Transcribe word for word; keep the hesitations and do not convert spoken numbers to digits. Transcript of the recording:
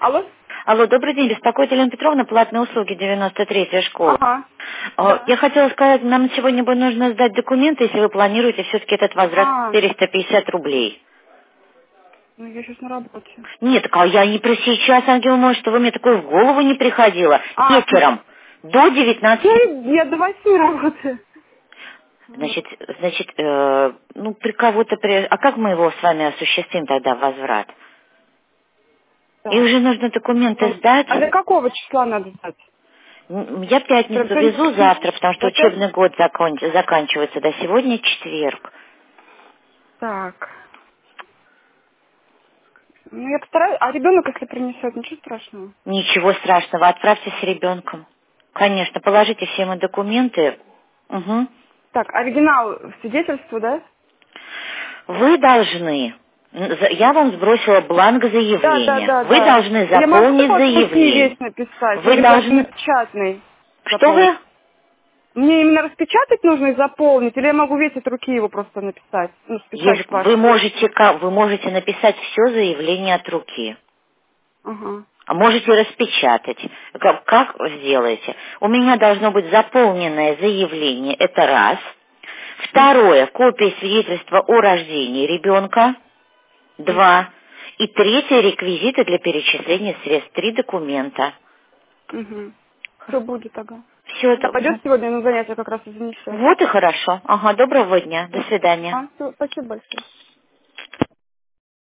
Алло? Алло, добрый день, беспокоит Елена Петровна, платные услуги, девяносто третья школа. Ага. А, Да. Я хотела сказать, нам сегодня бы нужно сдать документы, если вы планируете все-таки этот возврат А, четыреста пятьдесят рублей. ну я сейчас на работе. Нет, так а я не про сейчас, Ангел мой, что вы мне такое в голову не приходило. А, Вечером до девятнадцати. я, я до восьми работаю. Вот. Значит, значит, э, ну при кого-то, при... а как мы его с вами осуществим тогда, возврат? И Так. уже нужно документы Ну, сдать. а до какого числа надо сдать? М, Я пятницу Прям везу завтра, потому что до пятницы? учебный год закон- заканчивается, да, сегодня четверг. Так. Ну я постараюсь. А ребенок, если принесет, ничего страшного. Ничего страшного, отправьте с ребенком. Конечно, положите все ему документы. Мгм. Так, оригинал свидетельства, да? Вы должны, м, за- я вам сбросила бланк Да, да, заявления. да, Вы да. должны Я могу заполнить от руки заявление. весь написать? Вы Или даже на должны... печатный Что заполнить? вы? Мне именно распечатать нужно и заполнить, или я могу весь от руки его просто написать? Ну, списать Если- с Вы вашего. можете, ка- вы можете написать все заявление от руки. Ага. А можете распечатать. Как, как сделаете? У меня должно быть заполненное заявление. Это раз. Второе. Копия свидетельства о рождении ребенка. Два. И третье. Реквизиты для перечисления средств. Три документа. Угу. Все будет, ага. Все это. Пойдет Мгм. сегодня на занятия как раз и занесет. Вот и хорошо. Ага, доброго дня. До свидания. А, все, спасибо большое.